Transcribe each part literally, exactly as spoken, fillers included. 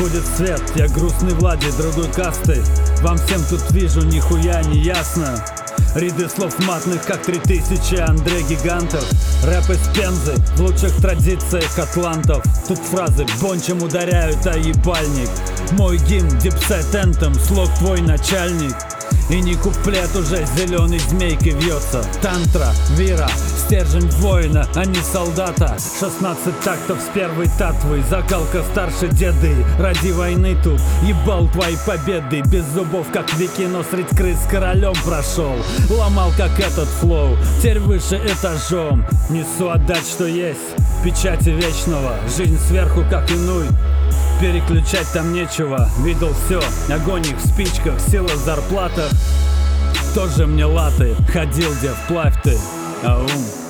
будет свет. Я грустный Влади другой касты. Вам всем тут вижу, нихуя не ясно. Ряды слов матных, как три тысячи Андрей Гигантов. Рэп из Пензы, в лучших традициях атлантов. Тут фразы бончем ударяют, а ебальник. Мой гимн, дипсет энтем, слог твой начальник. И не куплет уже зеленой змейкой вьется. Тантра, вира, стержень воина, а не солдата. шестнадцать тактов с первой татвой, закалка старше деды. Ради войны тут ебал твои победы. Без зубов, как вики, но средь крыс королем прошел. Ломал, как этот флоу, теперь выше этажом. Несу отдать, что есть, печати вечного. Жизнь сверху, как инуй, переключать там нечего. Видел все, огонь их в спичках, сила в зарплатах. Тоже мне латы, ходил где вплавь ты, аум.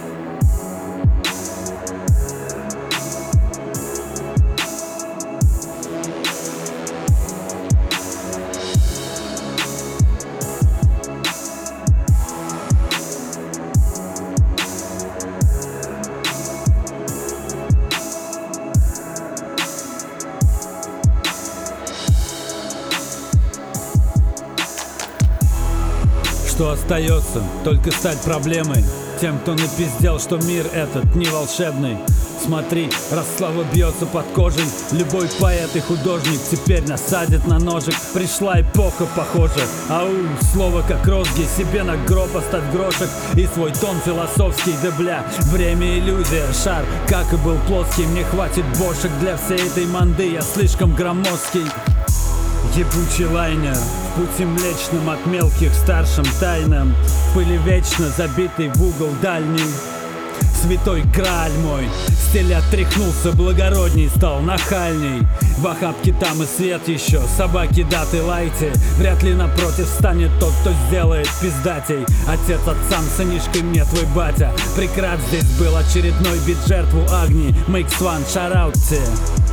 Что остается? Только стать проблемой тем, кто напиздел, что мир этот не волшебный. Смотри, раз слава бьется под кожей, любой поэт и художник теперь насадит на ножик. Пришла эпоха, похоже. Ау, слово как розги, себе на гроб оставь грошек. И свой тон философский, да бля, время иллюзия. Шар, как и был плоский, мне хватит бошек для всей этой манды, я слишком громоздкий. Ебучий лайнер, в пути млечном от мелких старшим тайнам. В пыли вечно забитый в угол дальний. Святой Грааль мой, стиль отряхнулся, благородней стал, нахальней. В охапке там и свет еще, собаки даты лайте. Вряд ли напротив станет тот, кто сделает пиздатей. Отец отцам, сынишкой мне твой батя. Прекрат здесь был очередной бит жертву Агни. Мейкс Ван, шараут тебе.